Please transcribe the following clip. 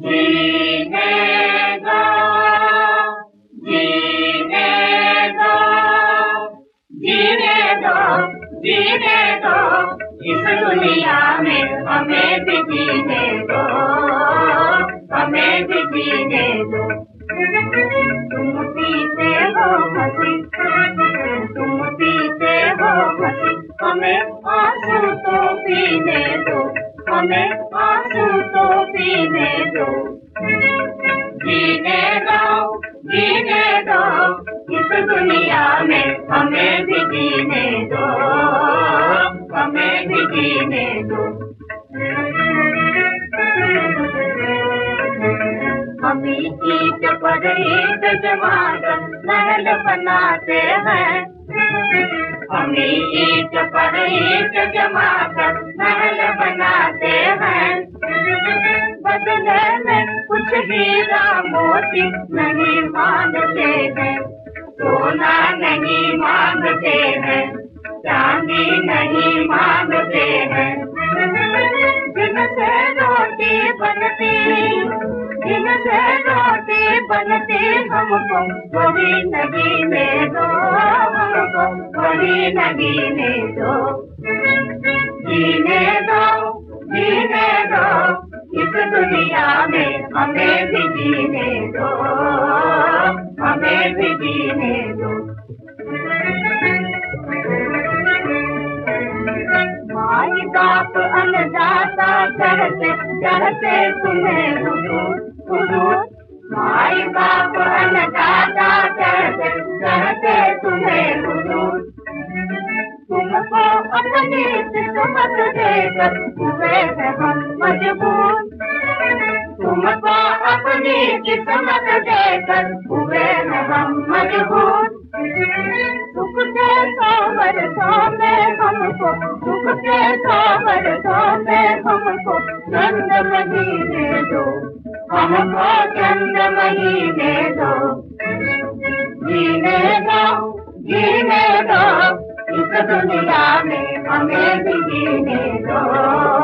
जीने दो, जीने दो, जीने दो, जीने दो, इस दुनिया में हमें भी जीने दो, हमें भी जीने दो। तुम पीते हो हंसी, तुम पीते हो हंसी, हमें आंसू तो पीने दो, हमें आंसू तो पीने दो। जीने दो, जीने दो, इस दुनिया में हमें भी जीने दो, हमें भी जीने दो। हमी ईट पर ईट जमाकर महल बनाते हैं, हमी ईट पर ईट जमाकर महल बनाते हैं। बदले में कुछ हीरा मोती नहीं मांगते हैं, सोना नहीं मांगते हैं, चांदी नहीं मांगते हैं। जिनसे रोटी बनती, जिनसे रोटी बनती, हमको वही नगीने दो, हमको वही नगीने दो। जीने दो, जीने दो, इस दुनिया में हमें भी जीने दो, हमें भी जीने दो। माई बाप अन्नदाता कहते कहते तुम्हें हुजूर, हुजूर। माई बाप अन्नदाता कहते कहते तुम्हें हुजूर। तुमको अपनी किस्मत देकर हुए हैं हम मजबूर, तुमको अपनी किस्मत देकर हुए हैं हम मजबूर। सुख के 100 वर्षों में हमको, सुख के 100 वर्षों में हमको चंद महीने दो, हमको चंद महीने दो। जीने दो, जीने दो, इस दुनिया में हमें भी जीने दो,